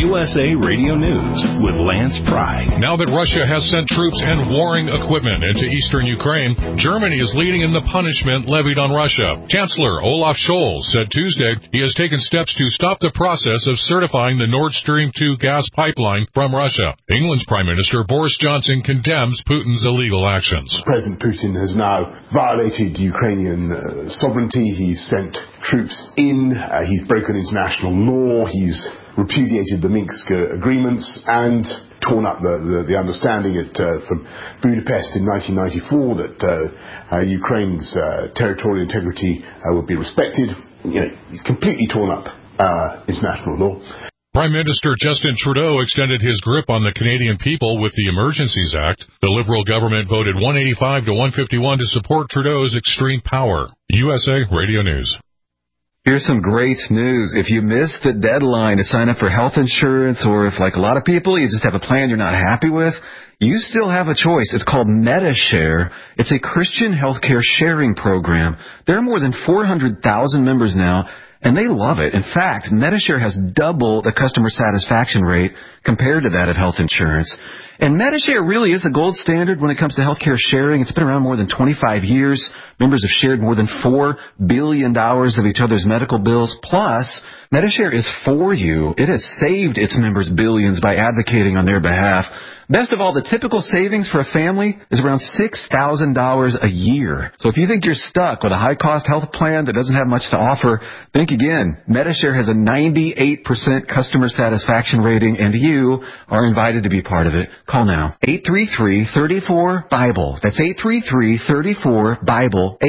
USA Radio News with Lance Pry. Now that Russia has sent troops and warring equipment into eastern Ukraine, Germany is leading in the punishment levied on Russia. Chancellor Olaf Scholz said Tuesday he has taken steps to stop the process of certifying the Nord Stream 2 gas pipeline from Russia. England's Prime Minister Boris Johnson condemns Putin's illegal actions. President Putin has now violated Ukrainian sovereignty. He's sent troops in. He's broken international law. He's repudiated the Minsk agreements and torn up the understanding from Budapest in 1994 that Ukraine's territorial integrity would be respected. He's completely torn up international law. Prime Minister Justin Trudeau extended his grip on the Canadian people with the Emergencies Act. The Liberal government voted 185 to 151 to support Trudeau's extreme power. USA Radio News. Here's some great news. If you missed the deadline to sign up for health insurance, or if, like a lot of people, you just have a plan you're not happy with, you still have a choice. It's called Medi-Share. It's a Christian healthcare sharing program. There are more than 400,000 members now, and they love it. In fact, Medi-Share has double the customer satisfaction rate compared to that of health insurance. And Medi-Share really is the gold standard when it comes to healthcare sharing. It's been around more than 25 years. Members have shared more than $4 billion of each other's medical bills. Plus, Medi-Share is for you. It has saved its members billions by advocating on their behalf. Best of all, the typical savings for a family is around $6,000 a year. So if you think you're stuck with a high-cost health plan that doesn't have much to offer, think again. Medi-Share has a 98% customer satisfaction rating, and you are invited to be part of it. Call now. 833-34-BIBLE. That's 833-34-BIBLE.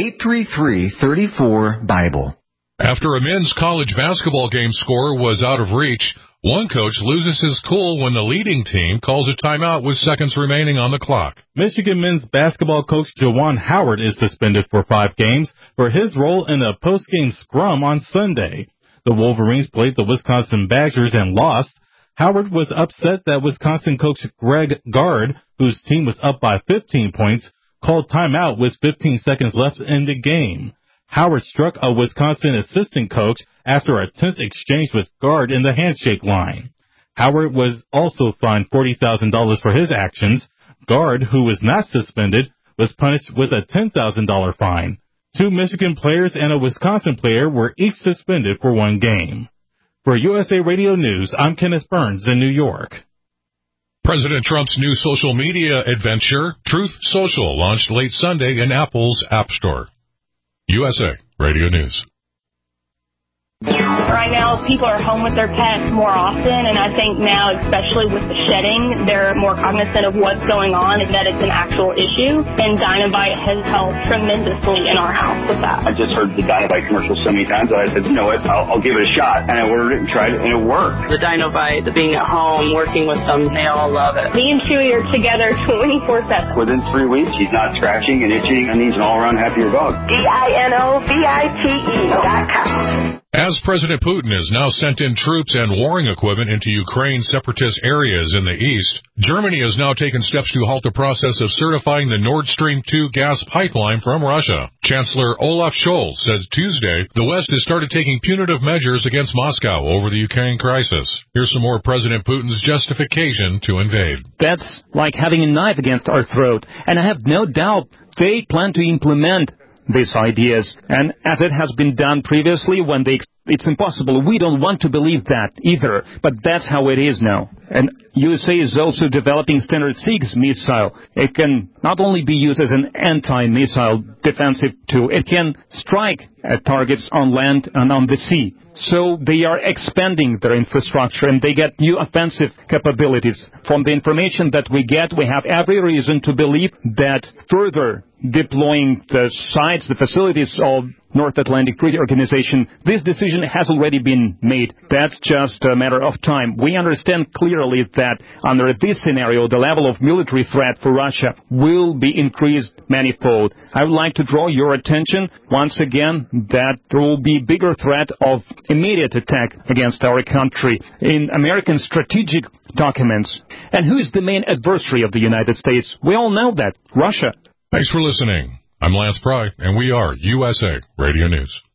833-34-BIBLE. After a men's college basketball game score was out of reach, one coach loses his cool when the leading team calls a timeout with seconds remaining on the clock. Michigan men's basketball coach Juwan Howard is suspended for 5 games for his role in a post-game scrum on Sunday. The Wolverines played the Wisconsin Badgers and lost. Howard was upset that Wisconsin coach Greg Gard, whose team was up by 15 points, called timeout with 15 seconds left in the game. Howard struck a Wisconsin assistant coach after a tense exchange with Gard in the handshake line. Howard was also fined $40,000 for his actions. Gard, who was not suspended, was punished with a $10,000 fine. 2 Michigan players and a Wisconsin player were each suspended for 1 game. For USA Radio News, I'm Kenneth Burns in New York. President Trump's new social media adventure, Truth Social, launched late Sunday in Apple's App Store. USA Radio News. Right now, people are home with their pets more often, and I think now, especially with the shedding, they're more cognizant of what's going on and that it's an actual issue, and Dinovite has helped tremendously in our house with that. I just heard the Dinovite commercial so many times that I said, you know what, I'll give it a shot, and I ordered it and tried it, and it worked. The Dinovite, the being at home, working with them, they all love it. Me and Chewy are together 24/7. Within 3 weeks, he's not scratching and itching, and he's an all-around happier dog. DINOVITE.com. As President Putin has now sent in troops and warring equipment into Ukraine's separatist areas in the east, Germany has now taken steps to halt the process of certifying the Nord Stream 2 gas pipeline from Russia. Chancellor Olaf Scholz said Tuesday the West has started taking punitive measures against Moscow over the Ukraine crisis. Here's some more President Putin's justification to invade. That's like having a knife against our throat, and I have no doubt they plan to implement these ideas. And as it has been done previously when it's impossible. We don't want to believe that either, but that's how it is now. And USA is also developing Standard 6 missile. It can not only be used as an anti-missile defensive tool, it can strike at targets on land and on the sea. So they are expanding their infrastructure and they get new offensive capabilities. From the information that we get, we have every reason to believe that further deploying the sites, the facilities of North Atlantic Treaty Organization, this decision has already been made. That's just a matter of time. We understand clearly that under this scenario, the level of military threat for Russia will be increased manifold. I would like to draw your attention once again that there will be bigger threat of immediate attack against our country in American strategic documents. And who is the main adversary of the United States? We all know that, Russia. Thanks for listening. I'm Lance Pry, and we are USA Radio News.